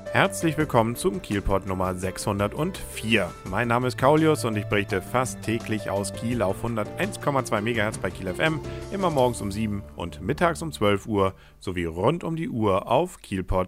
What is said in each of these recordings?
Herzlich willkommen zum Kielpot Nummer 604. Mein Name ist Kaulius und ich berichte fast täglich aus Kiel auf 101,2 MHz bei Kiel FM, immer morgens um 7 und mittags um 12 Uhr sowie rund um die Uhr auf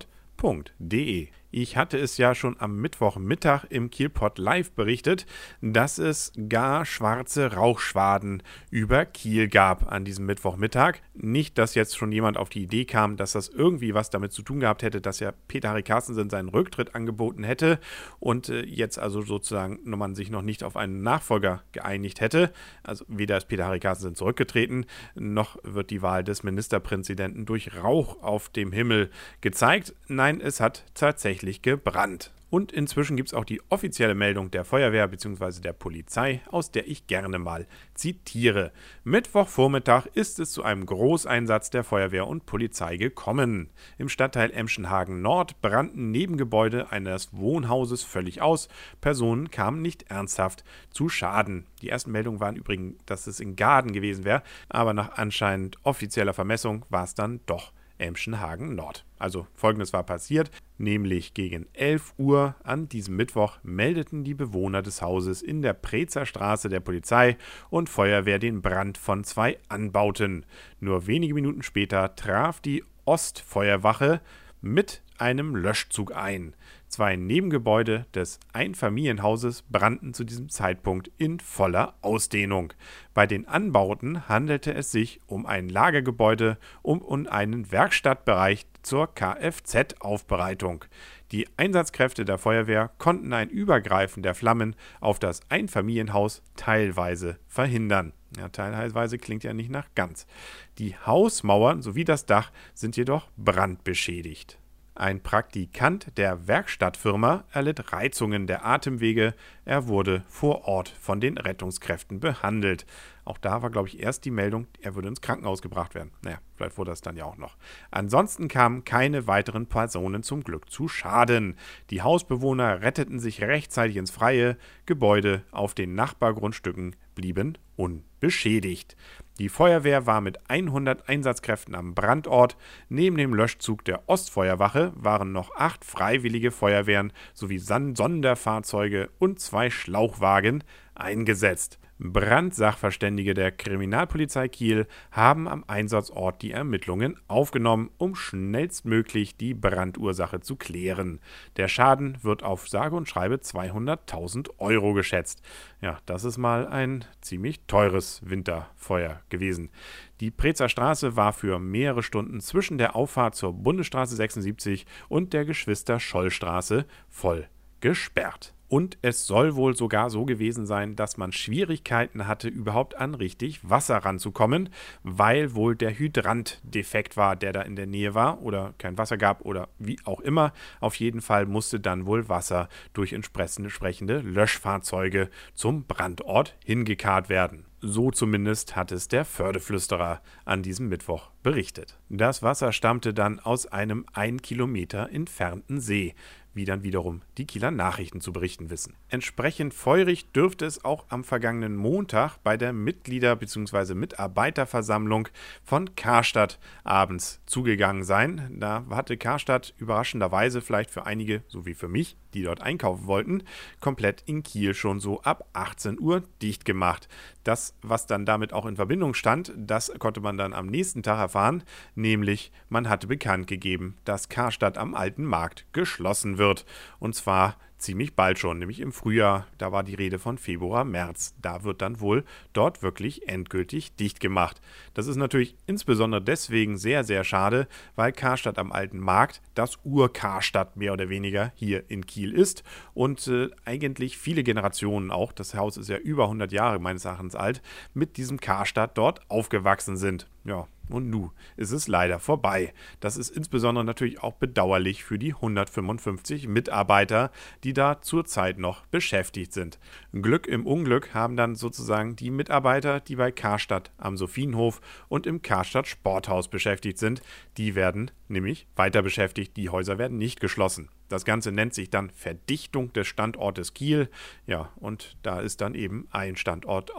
kielpot.de. Ich hatte es ja schon am Mittwochmittag im Kielpot live berichtet, dass es gar schwarze Rauchschwaden über Kiel gab an diesem Mittwochmittag. Nicht, dass jetzt schon jemand auf die Idee kam, dass das irgendwie was damit zu tun gehabt hätte, dass ja Peter-Harry Carstensen seinen Rücktritt angeboten hätte und jetzt also sozusagen man sich noch nicht auf einen Nachfolger geeinigt hätte. Also weder ist Peter-Harry Carstensen zurückgetreten, noch wird die Wahl des Ministerpräsidenten durch Rauch auf dem Himmel gezeigt. Nein, es hat tatsächlich gebrannt. Und inzwischen gibt es auch die offizielle Meldung der Feuerwehr bzw. der Polizei, aus der ich gerne mal zitiere. Mittwochvormittag ist es zu einem Großeinsatz der Feuerwehr und Polizei gekommen. Im Stadtteil Emschenhagen Nord brannten Nebengebäude eines Wohnhauses völlig aus. Personen kamen nicht ernsthaft zu Schaden. Die ersten Meldungen waren übrigens, dass es in Gaden gewesen wäre, aber nach anscheinend offizieller Vermessung war es dann doch Emschenhagen Nord. Also Folgendes war passiert, nämlich gegen 11 Uhr an diesem Mittwoch meldeten die Bewohner des Hauses in der Prezer Straße der Polizei und Feuerwehr den Brand von 2 Anbauten. Nur wenige Minuten später traf die Ostfeuerwache mit einem Löschzug ein. 2 Nebengebäude des Einfamilienhauses brannten zu diesem Zeitpunkt in voller Ausdehnung. Bei den Anbauten handelte es sich um ein Lagergebäude und einen Werkstattbereich zur Kfz-Aufbereitung. Die Einsatzkräfte der Feuerwehr konnten ein Übergreifen der Flammen auf das Einfamilienhaus teilweise verhindern. Ja, teilweise klingt ja nicht nach ganz. Die Hausmauern sowie das Dach sind jedoch brandbeschädigt. Ein Praktikant der Werkstattfirma erlitt Reizungen der Atemwege. Er wurde vor Ort von den Rettungskräften behandelt. Auch da war, glaube ich, erst die Meldung, er würde ins Krankenhaus gebracht werden. Naja, vielleicht wurde das dann ja auch noch. Ansonsten kamen keine weiteren Personen zum Glück zu Schaden. Die Hausbewohner retteten sich rechtzeitig ins Freie. Gebäude auf den Nachbargrundstücken blieben unbeschädigt. Die Feuerwehr war mit 100 Einsatzkräften am Brandort. Neben dem Löschzug der Ostfeuerwache waren noch 8 freiwillige Feuerwehren sowie Sonderfahrzeuge und 2 Schlauchwagen eingesetzt. Brandsachverständige der Kriminalpolizei Kiel haben am Einsatzort die Ermittlungen aufgenommen, um schnellstmöglich die Brandursache zu klären. Der Schaden wird auf sage und schreibe 200.000 € geschätzt. Ja, das ist mal ein ziemlich teures Winterfeuer gewesen. Die Prezer Straße war für mehrere Stunden zwischen der Auffahrt zur Bundesstraße 76 und der Geschwister-Scholl-Straße voll gesperrt. Und es soll wohl sogar so gewesen sein, dass man Schwierigkeiten hatte, überhaupt an richtig Wasser ranzukommen, weil wohl der Hydrant defekt war, der da in der Nähe war oder kein Wasser gab oder wie auch immer. Auf jeden Fall musste dann wohl Wasser durch entsprechende Löschfahrzeuge zum Brandort hingekarrt werden. So zumindest hat es der Fördeflüsterer an diesem Mittwoch berichtet. Das Wasser stammte dann aus einem 1 Kilometer entfernten See, wie dann wiederum die Kieler Nachrichten zu berichten wissen. Entsprechend feurig dürfte es auch am vergangenen Montag bei der Mitglieder- bzw. Mitarbeiterversammlung von Karstadt abends zugegangen sein. Da hatte Karstadt überraschenderweise vielleicht für einige, so wie für mich, die dort einkaufen wollten, komplett in Kiel schon so ab 18 Uhr dicht gemacht. Das, was dann damit auch in Verbindung stand, das konnte man dann am nächsten Tag erfahren, nämlich man hatte bekannt gegeben, dass Karstadt am Alten Markt geschlossen wird. Und zwar ziemlich bald schon, nämlich im Frühjahr, da war die Rede von Februar, März. Da wird dann wohl dort wirklich endgültig dicht gemacht. Das ist natürlich insbesondere deswegen sehr, sehr schade, weil Karstadt am Alten Markt das Ur-Karstadt mehr oder weniger hier in Kiel ist und eigentlich viele Generationen auch, das Haus ist ja über 100 Jahre meines Erachtens alt, mit diesem Karstadt dort aufgewachsen sind. Ja, und nun ist es leider vorbei. Das ist insbesondere natürlich auch bedauerlich für die 155 Mitarbeiter, die da zurzeit noch beschäftigt sind. Glück im Unglück haben dann sozusagen die Mitarbeiter, die bei Karstadt am Sophienhof und im Karstadt Sporthaus beschäftigt sind, die werden nämlich weiter beschäftigt. Die Häuser werden nicht geschlossen. Das Ganze nennt sich dann Verdichtung des Standortes Kiel. Ja, und da ist dann eben ein Standort auch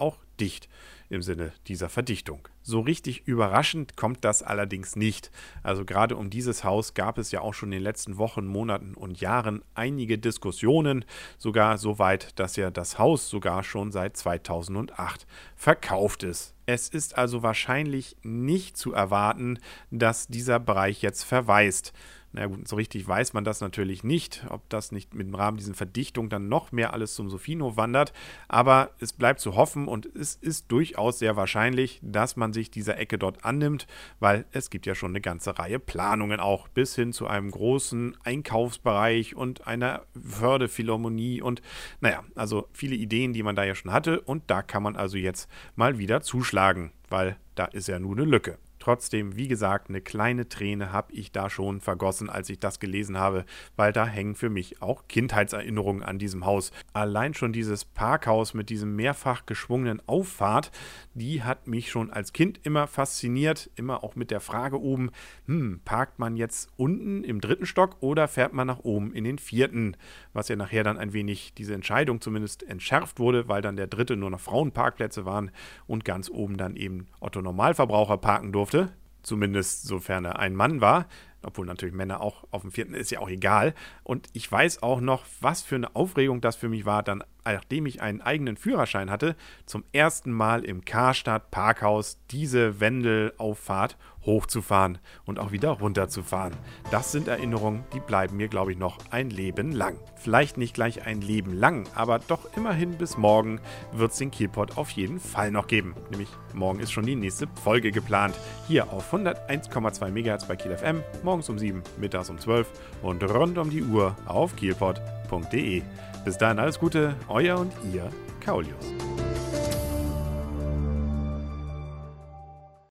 verdicht im Sinne dieser Verdichtung. So richtig überraschend kommt das allerdings nicht. Also gerade um dieses Haus gab es ja auch schon in den letzten Wochen, Monaten und Jahren einige Diskussionen, sogar so weit, dass ja das Haus sogar schon seit 2008 verkauft ist. Es ist also wahrscheinlich nicht zu erwarten, dass dieser Bereich jetzt verwaist. Na gut, so richtig weiß man das natürlich nicht, ob das nicht mit dem Rahmen dieser Verdichtung dann noch mehr alles zum Sophienhof wandert, aber es bleibt zu hoffen und es ist durchaus sehr wahrscheinlich, dass man sich dieser Ecke dort annimmt, weil es gibt ja schon eine ganze Reihe Planungen auch, bis hin zu einem großen Einkaufsbereich und einer Förderphilharmonie und also viele Ideen, die man da ja schon hatte, und da kann man also jetzt mal wieder zuschlagen, weil da ist ja nur eine Lücke. Trotzdem, wie gesagt, eine kleine Träne habe ich da schon vergossen, als ich das gelesen habe, weil da hängen für mich auch Kindheitserinnerungen an diesem Haus. Allein schon dieses Parkhaus mit diesem mehrfach geschwungenen Auffahrt, die hat mich schon als Kind immer fasziniert, immer auch mit der Frage oben, parkt man jetzt unten im 3. Stock oder fährt man nach oben in den 4., was ja nachher dann ein wenig diese Entscheidung zumindest entschärft wurde, weil dann der 3. nur noch Frauenparkplätze waren und ganz oben dann eben Otto Normalverbraucher parken durfte. Zumindest sofern er ein Mann war, obwohl natürlich Männer auch auf dem 4. ist ja auch egal. Und ich weiß auch noch, was für eine Aufregung das für mich war, dann, nachdem ich einen eigenen Führerschein hatte, zum ersten Mal im Karstadt Parkhaus diese Wendelauffahrt hochzufahren und auch wieder runterzufahren. Das sind Erinnerungen, die bleiben mir, glaube ich, noch ein Leben lang. Vielleicht nicht gleich ein Leben lang, aber doch immerhin bis morgen wird es den Kielpot auf jeden Fall noch geben. Nämlich morgen ist schon die nächste Folge geplant. Hier auf 101,2 MHz bei Kiel FM, morgens um 7, mittags um 12 und rund um die Uhr auf kielpot.de. Bis dahin alles Gute, euer und ihr Kaulius.